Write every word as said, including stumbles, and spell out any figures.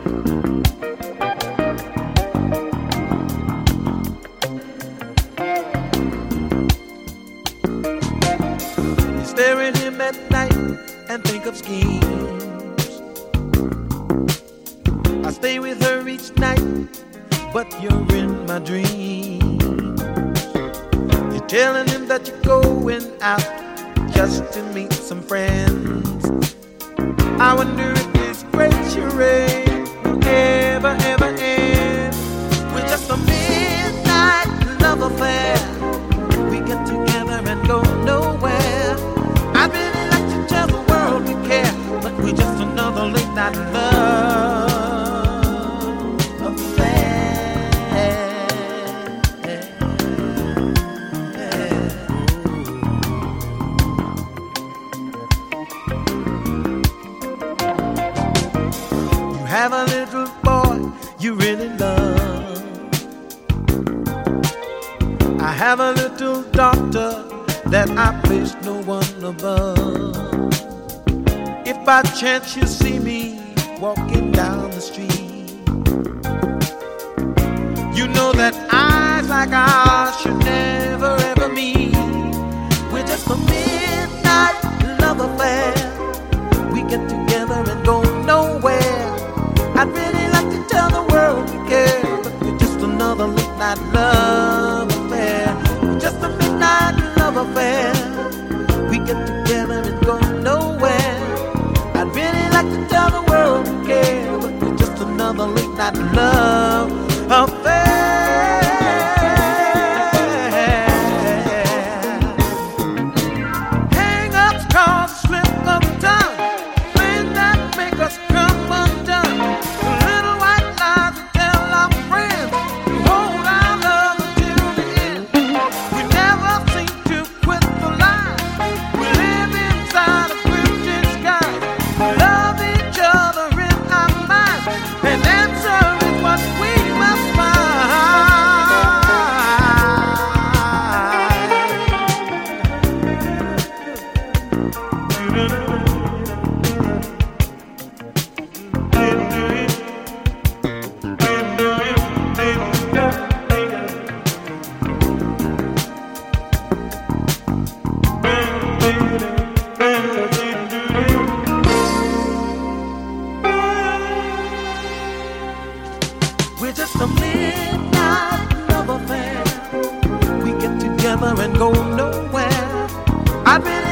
Stare at him at night and think of schemes. I stay with her each night, but you're in my dreams. You're telling him that you're going out just to meet some friends. I wonder if this great charade will ever, ever end. We're just a midnight love affair. We get together and go nowhere. I'd really like to tell the world we care, but we're just another late night love affair. You have a little boy you really love. I have a little daughter that I place no one above. If by chance you see me walking down the street, you know that eyes like ours should never ever meet. We're just a midnight love affair. We get together and go nowhere. I'd really like to tell the world we care, but we're just another late night love affair. We're just a midnight love affair. We get together and go nowhere. I'd really like to tell the world we care, but we're just another late night love affair. Hang-ups cause slip of the tongue, things that make us come undone. The little white lies we tell our friends to hold our love until the end. We never seem to quit the line. We live inside a crimson sky. We love each other in our minds. An answer is what we must find. We're just a midnight love affair. We get together and go nowhere. I've been